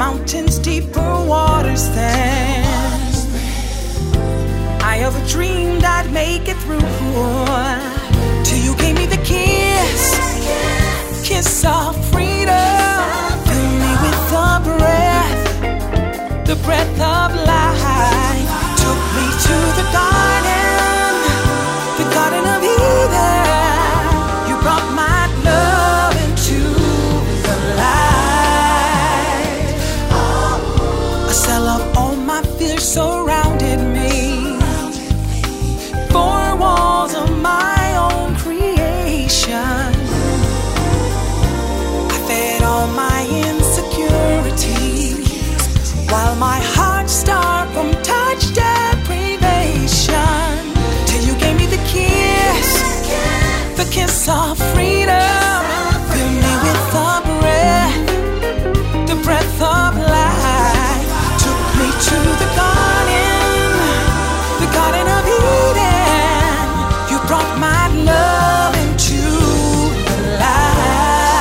mountains, deeper waters than I ever dreamed I'd make it through. Till you gave me the kiss of freedom. Fill me with the breath of life. Took me to the Garden of Eden. You brought my love into the light. A cell of all my fears surrounded me. Four walls of my own creation. I fed all my insecurities, while my heart starved from touch deprivation. Till you gave me the kiss of freedom.